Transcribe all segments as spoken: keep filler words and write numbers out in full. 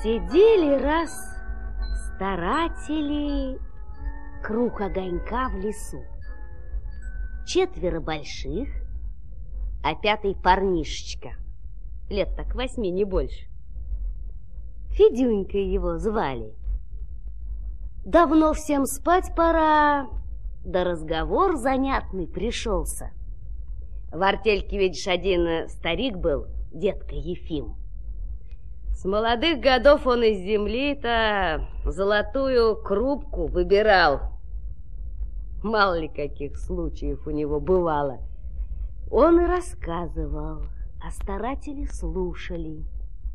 Сидели раз старатели круг огонька в лесу. Четверо больших, а пятый парнишечка, лет так восьми, не больше. Федюнькой его звали. Давно всем спать пора, да разговор занятный пришелся. В артельке, видишь, один старик был, дедка Ефим. С молодых годов он из земли-то золотую крупку выбирал. Мало ли каких случаев у него бывало. Он и рассказывал, а старатели слушали.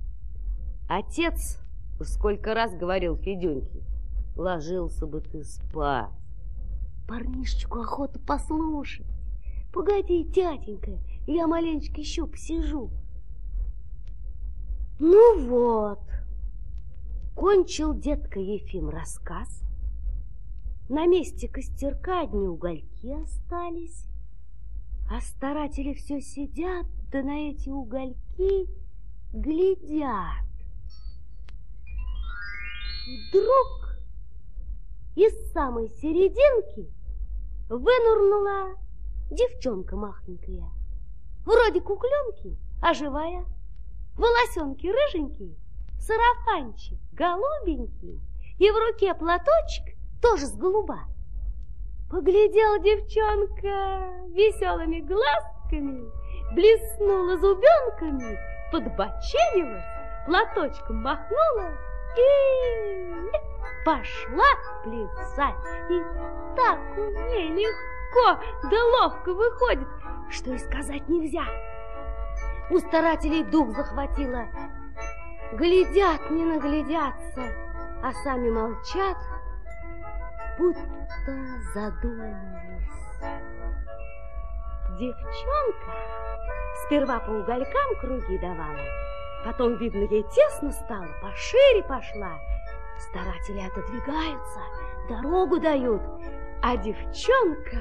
Отец сколько раз говорил Федюньке: ложился бы ты спать. Парнишечку охота послушать. Погоди, тятенька, я маленечко еще посижу. Ну вот, кончил дедка Ефим рассказ. На месте костерка одни угольки остались, а старатели все сидят, да на эти угольки глядят. Вдруг из самой серединки вынурнула девчонка махонькая, вроде кукленки, а живая. Волосенки рыженькие, сарафанчик голубенький, и в руке платочек тоже с голуба. Поглядела девчонка веселыми глазками, блеснула зубенками, подбоченилась, платочком махнула и пошла плясать. И так у ней легко да ловко выходит, что и сказать нельзя. У старателей дух захватило. Глядят, не наглядятся, а сами молчат, будто задумались. Девчонка сперва по уголькам круги давала, потом, видно, ей тесно стало, пошире пошла. Старатели отодвигаются, дорогу дают, а девчонка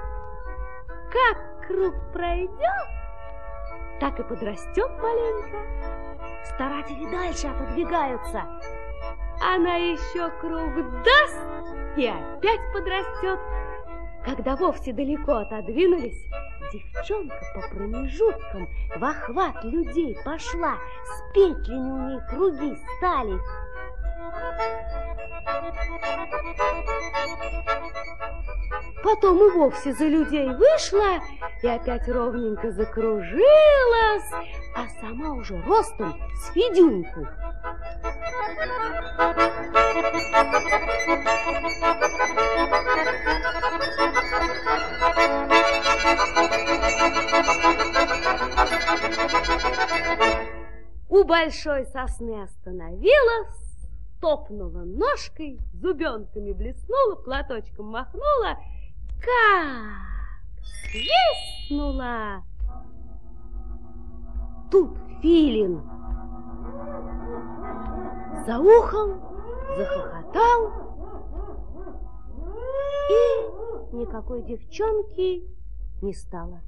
как круг пройдет, так и подрастет маленько. Старатели дальше отодвигаются. Она еще круг даст и опять подрастет. Когда вовсе далеко отодвинулись, девчонка по промежуткам в охват людей пошла. С петлями у ней круги стали. Потом и вовсе за людей вышла и опять ровненько закружилась, а сама уже ростом с Федюньку. У большой сосны остановилась, топнула ножкой, зубенками блеснула, платочком махнула, как свистнула. Тут филин заухал, захохотал, и никакой девчонки не стало.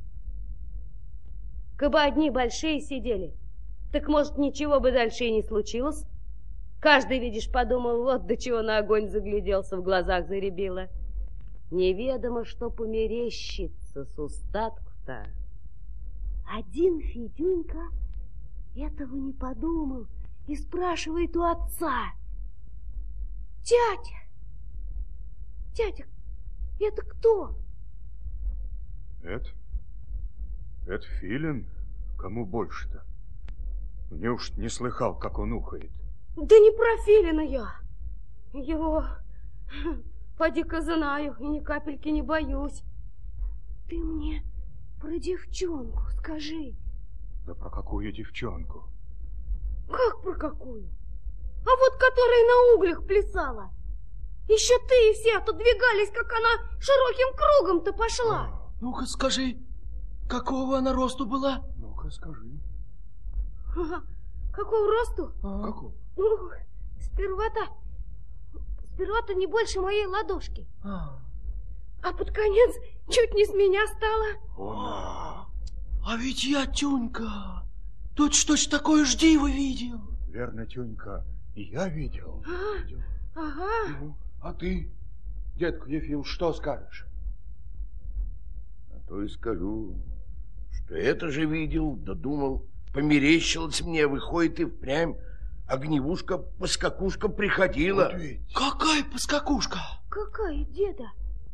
Кабы одни большие сидели, так, может, ничего бы дальше и не случилось. Каждый, видишь, подумал, вот до чего на огонь загляделся, в глазах зарябило. Неведомо, что померещится с устатку-то. Один Федюнька этого не подумал и спрашивает у отца: «Тятя, тятя, это кто?» Это? Это филин? Кому больше-то? Неужто не слыхал, как он ухает? Да не про филина я. Его поди-ка знаю и ни капельки не боюсь. Ты мне про девчонку скажи. Да про какую девчонку? Как про какую? А вот которая на углях плясала. Еще ты и все отодвигались, как она широким кругом-то пошла. А. Ну-ка скажи, какого она росту была? Ну-ка скажи. Ага. Какого росту? А. Какого? Ну, сперва-то, сперва-то не больше моей ладошки. А, а под конец чуть не с меня стало. А, а ведь я, Тюнька, точь-точь такое ж диво видел. Верно, Тюнька, и я видел. А, видел. Ага. Ну, а ты, дедка Ефим, что скажешь? А то и скажу, что это же видел, да думал, померещилось мне, выходит и впрямь. Огневушка-поскакушка приходила. Вот ведь. Какая поскакушка? Какая, деда?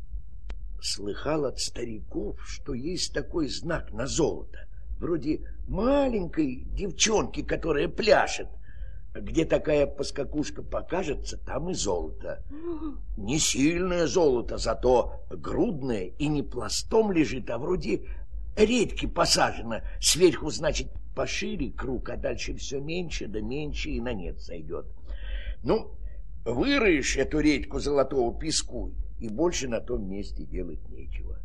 Слыхал от стариков, что есть такой знак на золото, вроде маленькой девчонки, которая пляшет. Где такая поскакушка покажется, там и золото. Не сильное золото, зато грудное и не пластом лежит, а вроде редьки посажено. Сверху, значит, пошире круг, а дальше все меньше да меньше и на нет сойдет. Ну, выроешь эту редьку золотого песку, и больше на том месте делать нечего.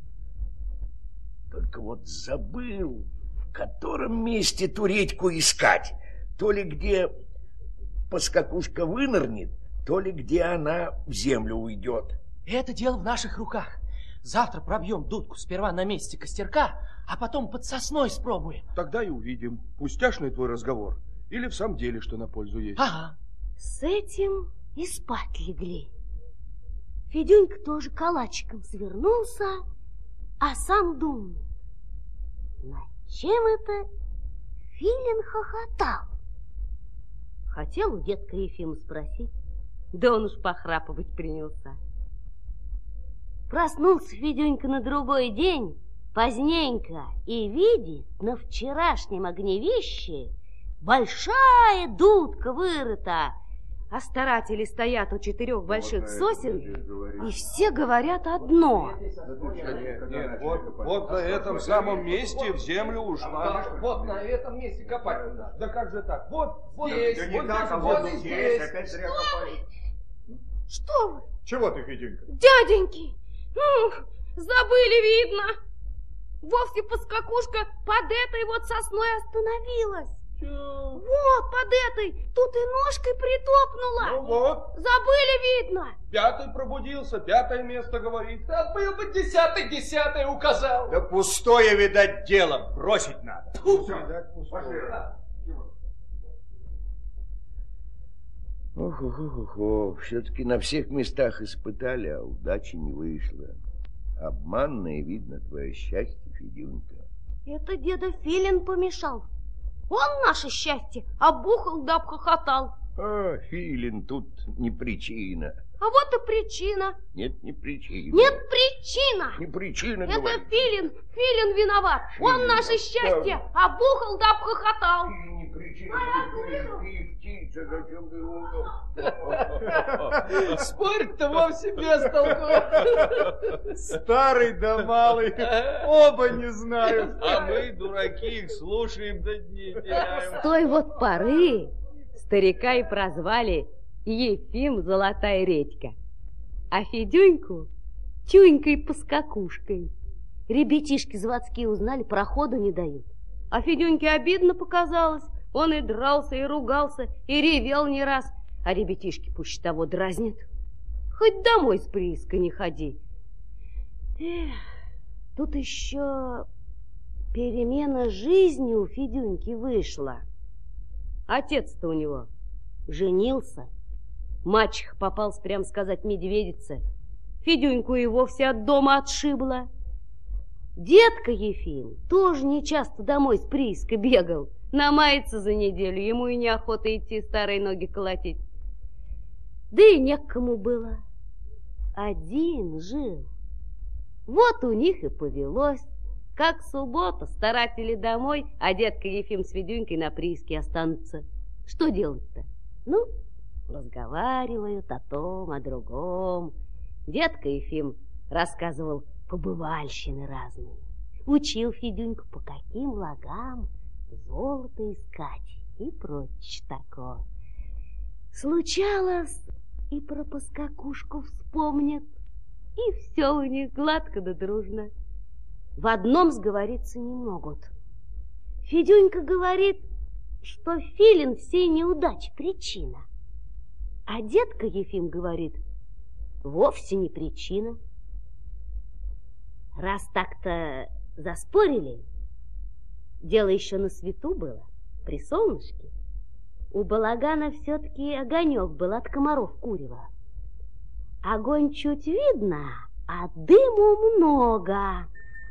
Только вот забыл, в котором месте ту редьку искать. То ли где поскакушка вынырнет, то ли где она в землю уйдет. Это дело в наших руках. Завтра пробьем дудку сперва на месте костерка, а потом под сосной спробуем. Тогда и увидим, пустяшный твой разговор или в самом деле что на пользу есть. Ага. С этим и спать легли. Федюнька тоже калачиком свернулся, а сам думает, над чем это Филин хохотал? Хотел у дедка Ефима спросить, да он уж похрапывать принялся. Проснулся Федюнька на другой день, поздненько, и видит на вчерашнем огневище большая дудка вырыта, а старатели стоят у четырех больших сосен, и все говорят одно. Нет, нет, вот, вот на этом самом месте в землю ушли. Да, вот на этом месте копать надо. Да как же так? Вот, вот Здесь, здесь, вот вот здесь, здесь, вот вот здесь. здесь. Опять зря копали. Что вы, Чего ты, Феденька? дяденьки, м, забыли, видно. Вовсе поскакушка под этой вот сосной остановилась. Вот, под этой, тут и ножкой притопнула. Ну вот, Забыли, видно. пятый пробудился, пятое место говорит. Да был бы десятый, десятый указал. Да пустое, видать, дело. Бросить надо. Ох-ох-ох, все-таки на всех местах испытали, а удачи не вышло. Обманное, видно, твое счастье, Федюнька. Это деда Филин помешал. Он наше счастье обухал да обхохотал. А, Филин, тут не причина. А вот и причина. Нет, не причина. Нет, причина. Не причина, Это говорю. Филин, Филин виноват. Он Филин, наше счастье обухал да обхохотал. Не причина, ты птица, зачем ты Спорить-то вовсе без толку. Старый да малый, оба не знают. А мы, дураки, их слушаем, да не теряем. С той вот поры старика и прозвали Ефим Золотая редька, а Федюньку Тюнькой-поскакушкой. Ребятишки заводские узнали, проходу не дают. А Федюньке обидно показалось. Он и дрался, и ругался, и ревел не раз. А ребятишки пуще того дразнят. Хоть домой с прииска не ходи. Эх, тут еще перемена жизни у Федюньки вышла. Отец-то у него женился. Мачеха попалась, прям сказать, медведица. Федюньку и вовсе от дома отшибла. Дедка Ефим тоже нечасто домой с прииска бегал. Намается за неделю, ему и неохота идти старые ноги колотить. Да и некому было. Один жил. Вот у них и повелось. Как суббота, старатели домой, а дедка Ефим с Федюнькой на прииске останутся. Что делать-то? Ну, разговаривают о том, о другом. Дедка Ефим рассказывал побывальщины разные. Учил Федюньку, по каким лагам золото искать и прочее такое. Случалось, и про поскакушку вспомнят, и все у них гладко да дружно. В одном сговориться не могут. Федюнька говорит, что Филин всей неудачи причина, а дедка Ефим говорит, вовсе не причина. Раз так-то заспорили, дело еще на свету было, при солнышке, У балагана все-таки огонек был от комаров курева. Огонь чуть видно, а дыму много.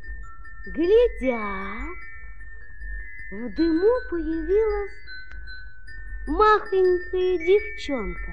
Глядя, в дыму появилась махонькая девчонка.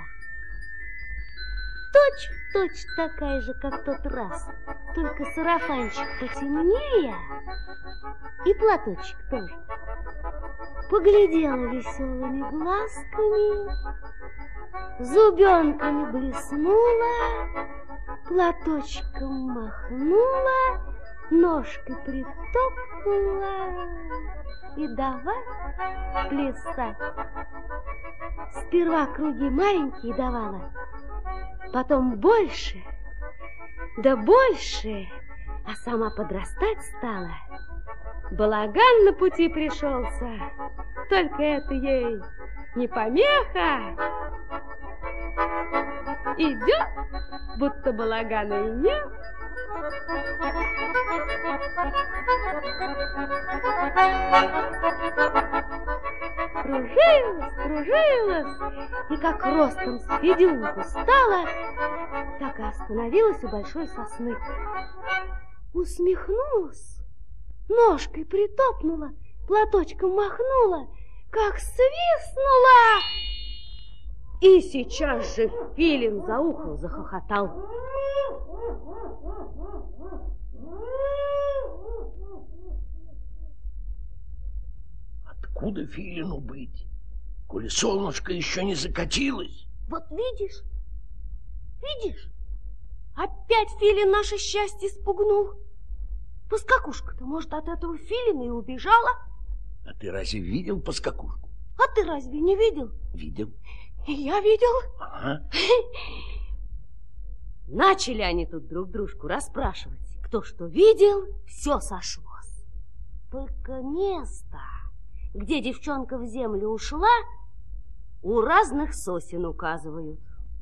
Точь-в-точь такая же, как в тот раз, только сарафанчик потемнее и платочек тоже. Поглядела веселыми глазками, зубенками блеснула, платочком махнула, ножкой притопнула и давай плясать. Сперва круги маленькие давала, потом больше, да больше, а сама подрастать стала. Балаган на пути пришелся, только это ей не помеха. Идет, будто балагана и нет. Кружилась, кружилась, и как ростом с Федюньку стала, так и остановилась у большой сосны. Усмехнулась, ножкой притопнула, платочком махнула, как свистнула. И сейчас же филин заухал, захохотал. Откуда филину быть, коли солнышко еще не закатилось? Вот видишь, видишь, опять филин наше счастье спугнул. Поскакушка-то, может, от этого филина и убежала. А ты разве видел поскакушку? А ты разве не видел? Видел. И я видел. Ага. Начали они тут друг дружку расспрашивать. Кто что видел, все сошлось. Только место, где девчонка в землю ушла, у разных сосен указывают.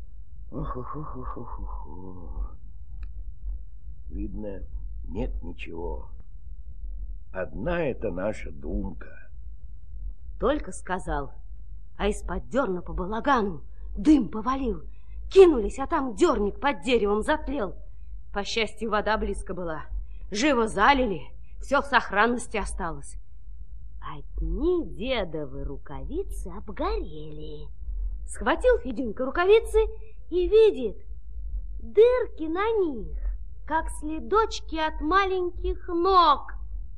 Ох-ох-ох-ох-ох-ох. Видно, нет ничего. Одна это наша думка. Только сказал, а из-под дерна по балагану дым повалил. Кинулись, а там дерник под деревом затлел. По счастью, вода близко была. Живо залили, все в сохранности осталось. Одни дедовы рукавицы обгорели. Схватил Федюнька рукавицы и видит дырки на них, как следочки от маленьких ног.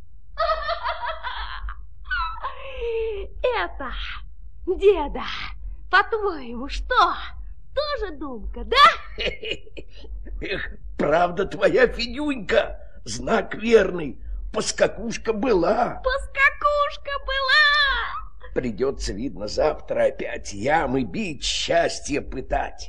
Это, деда, по-твоему, что? Тоже думка, да? Эх, правда твоя, Федюнька, знак верный. Поскакушка была. Поскакушка была. Придется, видно, завтра опять ямы бить, счастье пытать.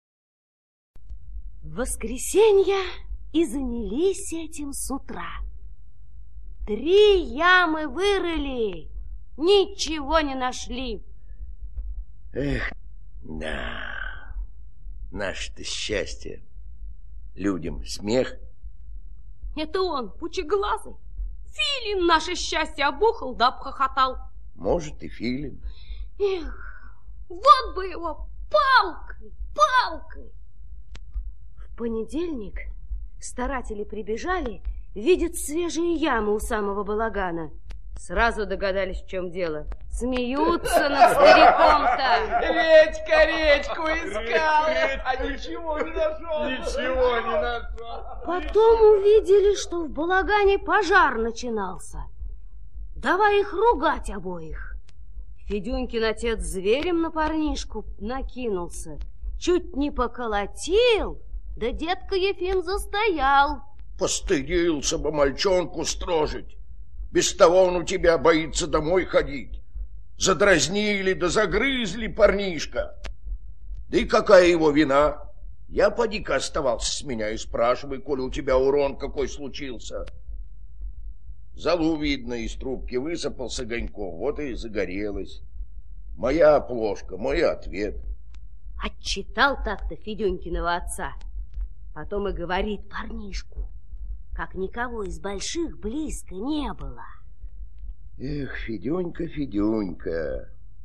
В воскресенье и занялись этим с утра. Три ямы вырыли, ничего не нашли. Эх, да, наше-то счастье. Людям смех. Это он, пучеглазый. Филин наше счастье обухал да обхохотал. Может, и филин. Эх, вот бы его палкой, палкой. В понедельник старатели прибежали, видят свежие ямы у самого балагана. Сразу догадались, в чем дело. Смеются над стариком-то. Редька речку искал, а ничего не нашел. Ничего не нашел. Потом увидели, что в балагане пожар начинался. Давай их ругать обоих. Федюнькин отец зверем на парнишку накинулся, чуть не поколотил, да дедка Ефим застоял. Постыдился бы мальчонку строжить. Без того он у тебя боится домой ходить. Задразнили да загрызли парнишка. Да и какая его вина? Я поди-ка оставался с меня и спрашивай, коли у тебя урон какой случился. Залу, видно, из трубки высыпал с огоньком, вот и загорелась. Моя оплошка, мой ответ. Отчитал так-то Федюнькиного отца. Потом и говорит парнишку, как никого из больших близко не было. Эх, Федюнька, Федюнька,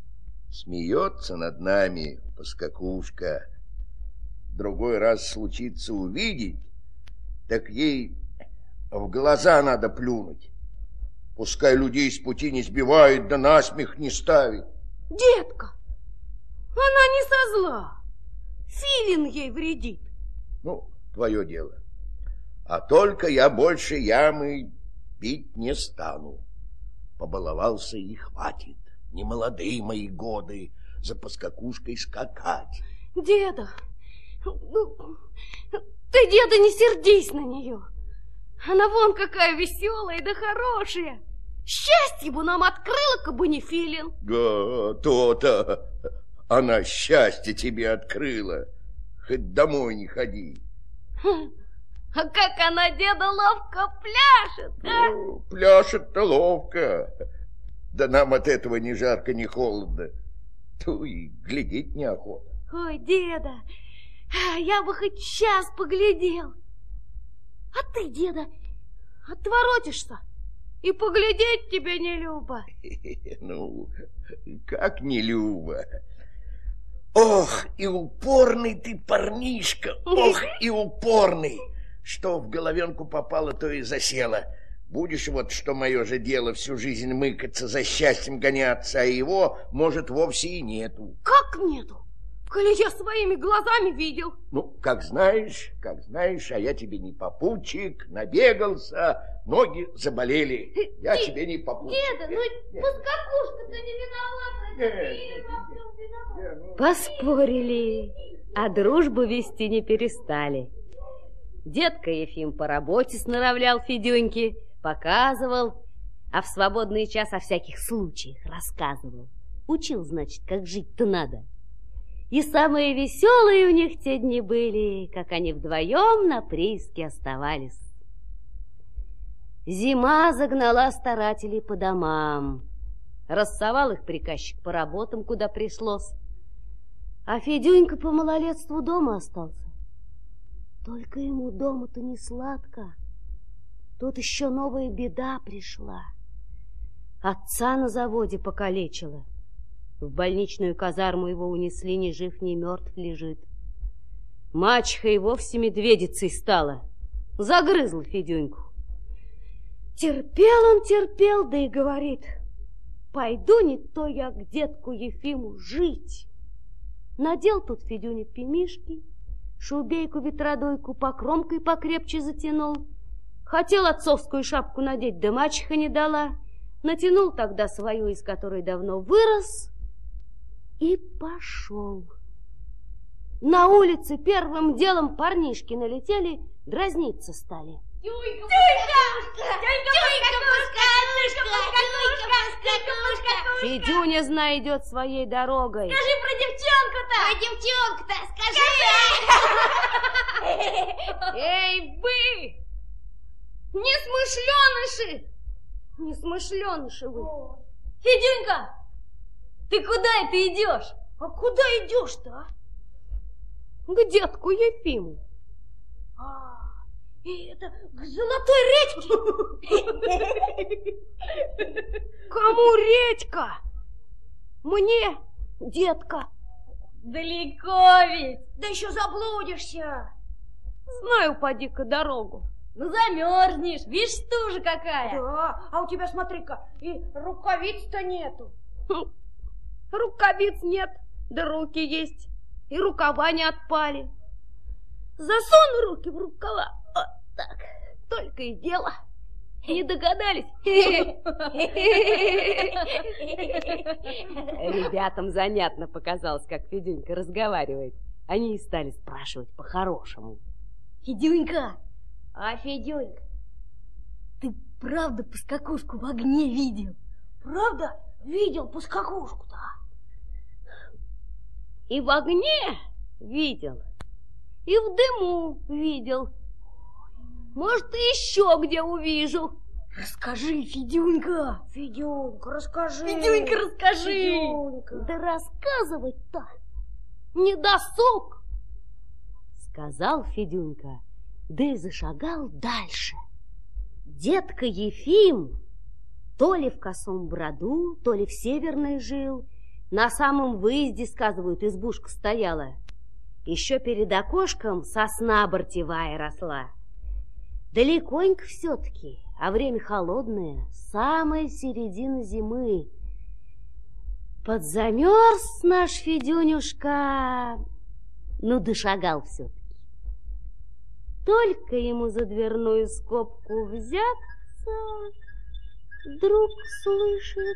Смеется над нами поскакушка. Другой раз случится увидеть, так ей в глаза надо плюнуть. Пускай людей с пути не сбивает, да насмех не ставит. Детка, она не со зла. Филин ей вредит. Ну, твое дело. А только я больше ямы бить не стану. Побаловался и хватит. Не молодые мои годы за поскакушкой скакать. Деда, ну, ты, деда, не сердись на нее. Она вон какая веселая да хорошая. Счастье бы нам открыла, кабы не Филин. Да, то-то. Она счастье тебе открыла. Хоть домой не ходи. А как она, деда, ловко пляшет, а? Ну, пляшет-то ловко. Да нам от этого ни жарко, ни холодно. То и глядеть неохота. Ой, деда, я бы хоть час поглядел. А ты, деда, отворотишься, и поглядеть тебе не любо. Ну, как не любо. Ох, и упорный ты парнишка, ох, и упорный. Что в головенку попало, то и засело. Будешь вот, что мое же дело, всю жизнь мыкаться, за счастьем гоняться, а его, может, вовсе и нету. Как нету? Коли я своими глазами видел. Ну, как знаешь, как знаешь, а я тебе не попутчик, набегался, ноги заболели. Я Д тебе не попутчик. Деда, ну поскакушка-то не виновата. Поспорили, а дружбу вести не перестали. Дедка Ефим по работе снаравлял Федюньке, показывал, а в свободный час о всяких случаях рассказывал. Учил, значит, как жить-то надо. И самые веселые у них те дни были, как они вдвоем на прииске оставались. Зима загнала старателей по домам. Рассовал их приказчик по работам, куда пришлось. А Федюнька по малолетству дома остался. Только ему дома-то не сладко. Тут еще новая беда пришла. Отца на заводе покалечила. В больничную казарму его унесли, ни жив, ни мертв лежит. Мачеха и вовсе медведицей стала. Загрызла Федюньку. Терпел он, терпел, да и говорит: пойду не то я к детку Ефиму жить. Надел тут Федюня пимишки, шубейку ветродойку покромкой покрепче затянул. Хотел отцовскую шапку надеть, да мачеха не дала. Натянул тогда свою, из которой давно вырос, и пошел. На улице первым делом парнишки налетели, дразниться стали. Тюйка, Тюйка, Тюйка, Федюня, зная, идет своей дорогой. Скажи про девчонку-то! Про девчонку-то скажи! Эй, вы! Несмышленыши! Несмышленыши вы! Федюнька, ты куда это идешь? А куда идешь-то, а? К детку Ефиму. А, и это к золотой редьке? Кому редька? Мне, детка. Далеко ведь. Да еще заблудишься. Знаю, поди-ка дорогу. Ну, замерзнешь. Видишь, стужа какая. Да, а у тебя, смотри-ка, и рукавиц-то нету. Хм, рукавиц нет, да руки есть, и рукава не отпали. Засуну руки в рукава, вот так, только и дело. Не догадались? Ребятам занятно показалось, как Федюнька разговаривает. Они и стали спрашивать по-хорошему. Федюнька, а, Федюнька, ты правда поскакушку в огне видел? Правда видел поскакушку-то? И в огне видел, и в дыму видел. Может, и еще где увижу. Расскажи, Федюнька. Федюнька, расскажи. Федюнька, расскажи. Федюнька. Да рассказывать-то не досуг, сказал Федюнька, да и зашагал дальше. Детка Ефим то ли в Косом Броду, то ли в Северной жил, На самом выезде, сказывают, избушка стояла. Еще перед окошком сосна бортевая росла. Далеконько все-таки, а время холодное, самая середина зимы. Подзамерз наш Федюнюшка, ну дошагал все-таки. Только ему за дверную скобку взяться, вдруг слышит.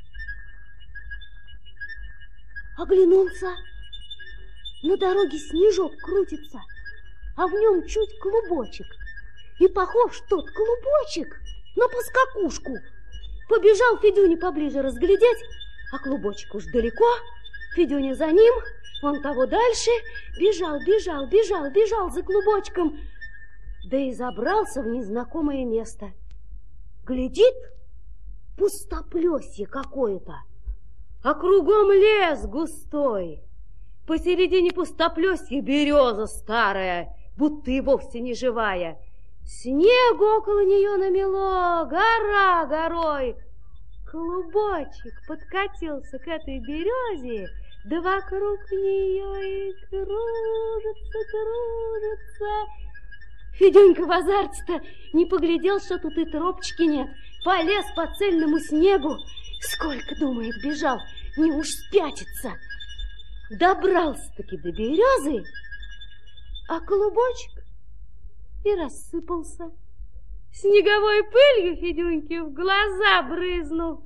Оглянулся. На дороге снежок крутится, а в нем чуть клубочек. И похож тот клубочек на поскакушку. Побежал Федюня поближе разглядеть, а клубочек уж далеко. Федюня за ним, он того дальше. Бежал, бежал, бежал, бежал за клубочком. Да и забрался в незнакомое место. Глядит, пустоплесье какое-то, а кругом лес густой. Посередине пустоплесья береза старая, будто и вовсе не живая. Снег около нее намело, гора горой. Клубочек подкатился к этой березе, да вокруг нее и кружится, кружится. Федюнька в азарте-то не поглядел, что тут и тропочки нет. Полез по цельному снегу. Сколько, думает, бежал, не уж спятится. Добрался-таки до березы, а клубочек и рассыпался. Снеговой пылью Федюньке в глаза брызнул.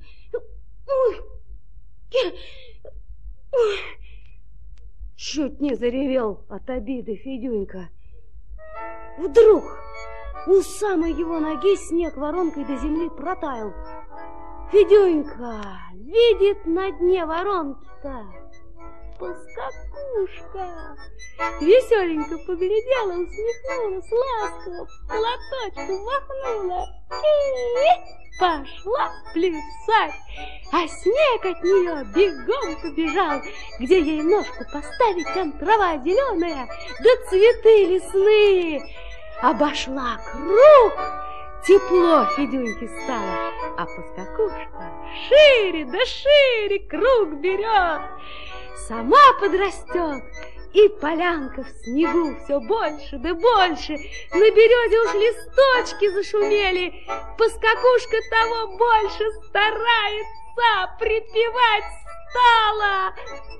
Чуть не заревел от обиды Федюнька. Вдруг у самой его ноги снег воронкой до земли протаял. Федюнька видит на дне воронки-то поскакушка. Веселенько поглядела, усмехнулась ласково, платочку махнула и пошла плясать. А снег от нее бегом побежал. Где ей ножку поставить, там трава зеленая, да цветы лесные. Обошла круг, тепло Федюньке стало, а поскакушка шире да шире круг берет. Сама подрастет, и полянка в снегу все больше да больше. На березе уж листочки зашумели. Поскакушка того больше старается, припевать стала.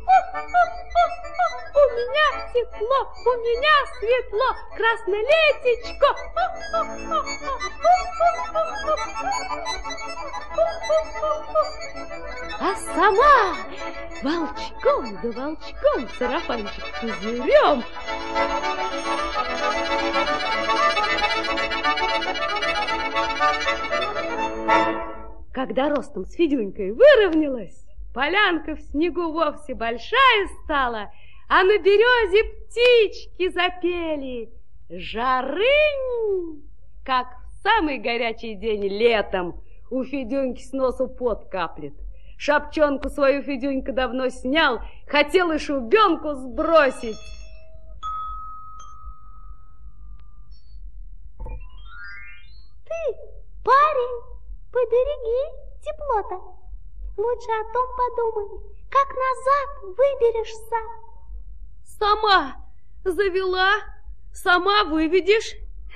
У меня тепло, у меня светло, краснолетечко. А сама волчком да волчком, сарафанчик пузырем. Когда ростом с Федюнькой выровнялась, полянка в снегу вовсе большая стала, а на березе птички запели. Жарынь, как в самый горячий день летом у Федюньки с носу пот каплет. Шапчонку свою Федюнька давно снял, хотел и шубенку сбросить. Ты, парень, побереги тепло-то. Лучше о том подумай, как назад выберешься. Сама завела, сама выведешь.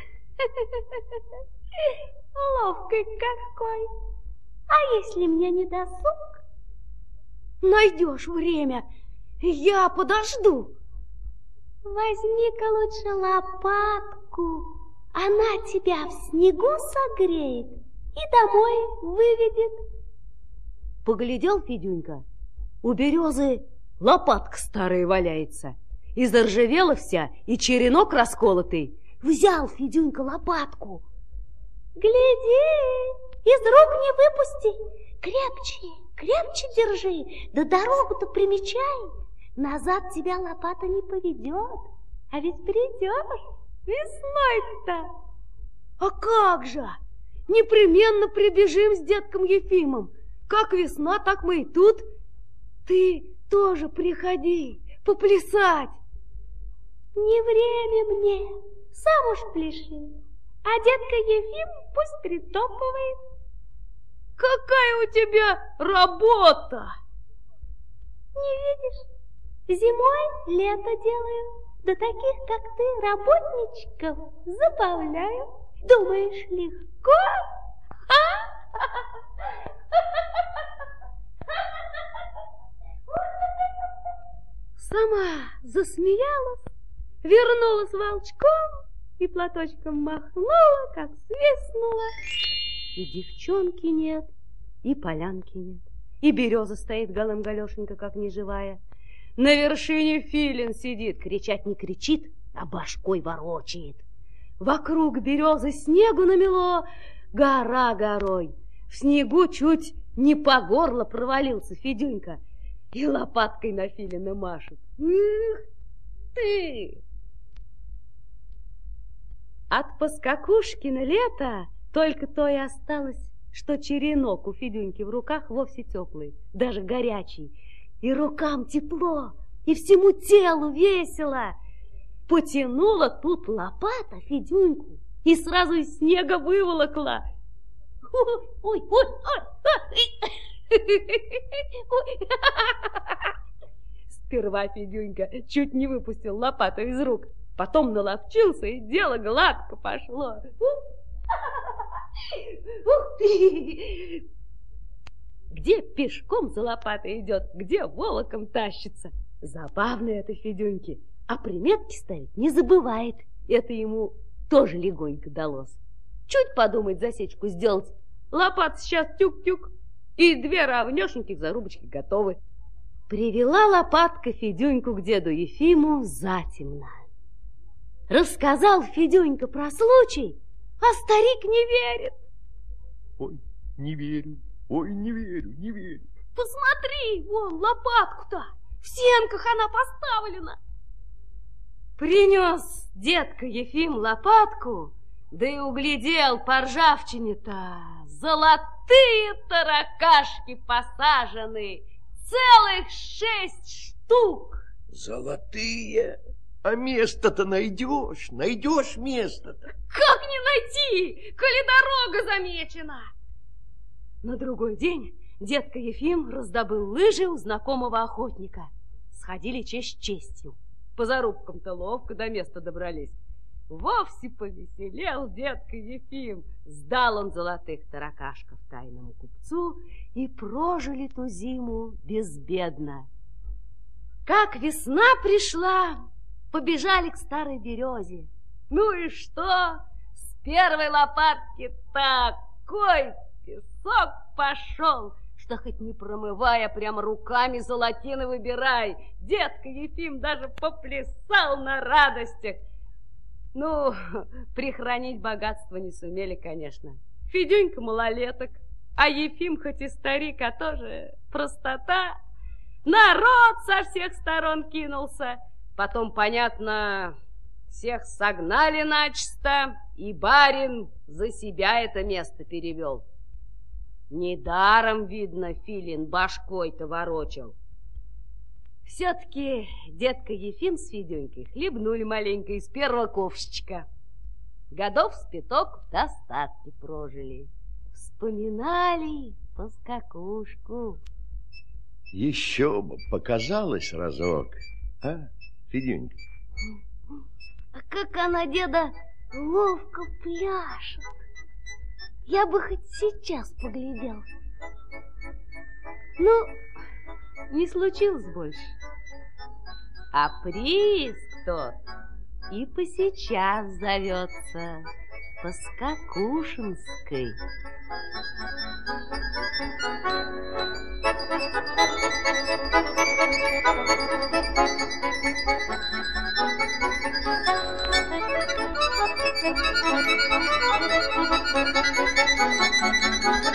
Ловкий какой. А если мне не досуг? Найдешь время, я подожду. Возьми-ка лучше лопатку. Она тебя в снегу согреет и домой выведет. Поглядел Федюнька, у березы лопатка старая валяется, и заржавела вся, и черенок расколотый. Взял Федюнька лопатку. Гляди, из рук не выпусти, крепче, крепче держи, да дорогу-то примечай. Назад тебя лопата не поведет, а ведь придешь весной-то. А как же, непременно прибежим с детком Ефимом. Как весна, так мы и тут. Ты тоже приходи поплясать. Не время мне, сам уж пляши, а детка Ефим пусть притопывает. Какая у тебя работа? Не видишь? Зимой лето делаю, да таких, как ты, работничков забавляю. Думаешь, легко? Сама засмеялась, вернулась волчком и платочком махнула, как свистнула. И девчонки нет, и полянки нет, и береза стоит голым-галешенька, как неживая. На вершине филин сидит, кричать не кричит, а башкой ворочает. Вокруг березы снегу намело, гора горой. В снегу чуть не по горло провалился Федюнька и лопаткой на филина машет. Ух ты! От Поскакушкина лета только то и осталось, что черенок у Федюньки в руках вовсе теплый, даже горячий. И рукам тепло, и всему телу весело. Потянула тут лопата Федюньку и сразу из снега выволокла. Ой, ой, ой, ой. Сперва Федюнька чуть не выпустил лопату из рук, потом наловчился, и дело гладко пошло. Ух ты! Где пешком за лопатой идет, где волоком тащится. Забавно это Федюньке, а приметки ставить не забывает. Это ему тоже легонько далось. Чуть подумать засечку сделать, лопата сейчас тюк-тюк, и две равнёшеньких зарубочки готовы. Привела лопатка Федюньку к деду Ефиму затемно. Рассказал Федюнька про случай, а старик не верит. Ой, не верю. Ой, не верю, не верю. Посмотри, вон лопатку-то, в сенках она поставлена. Принес дедка Ефим лопатку, да и углядел по ржавчине-то. Золотые таракашки посажены, целых шесть штук. Золотые? А место-то найдешь, найдешь место-то. Как не найти, коли дорога замечена? На другой день дедка Ефим раздобыл лыжи у знакомого охотника. Сходили честь честью. По зарубкам-то ловко до места добрались. Вовсе повеселел дедка Ефим. Сдал он золотых таракашков тайному купцу, и прожили ту зиму безбедно. Как весна пришла, побежали к старой березе. Ну и что? С первой лопатки такой песок пошел, что хоть не промывая, прям руками золотины выбирай. Дедка Ефим даже поплясал на радостях. Ну, прихранить богатство не сумели, конечно. Федюнька малолеток, а Ефим хоть и старик, а тоже простота. Народ со всех сторон кинулся. Потом, понятно, всех согнали начисто, и барин за себя это место перевел. Недаром, видно, филин башкой-то ворочал. Все-таки дедка Ефим с Федюнькой хлебнули маленько из первого ковшечка. Годов с пяток в достатке прожили. Вспоминали Поскакушку. Еще бы показалось разок, а, Федюнька? А как она, деда, ловко пляшет. Я бы хоть сейчас поглядел. Ну, не случилось больше. А прииск тот и посейчас зовется Поскакушинской. Thank you.